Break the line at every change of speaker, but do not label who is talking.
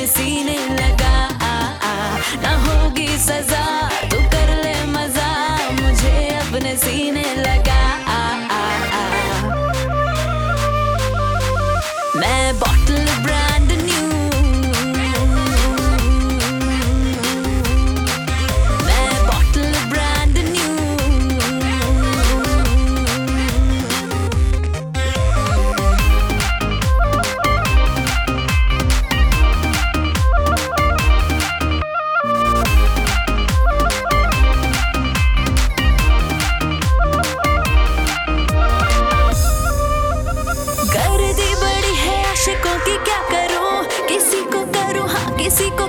सीने लगा ना होगी सजा, तू कर ले मजा, मुझे अपने सीने लगा। मैं बॉटल ब्रांड न्यू, मैं बॉटल ब्रांड न्यू। गर्दी बड़ी है आशिकों की, क्या करूं, किसी को करूं हाँ किसी को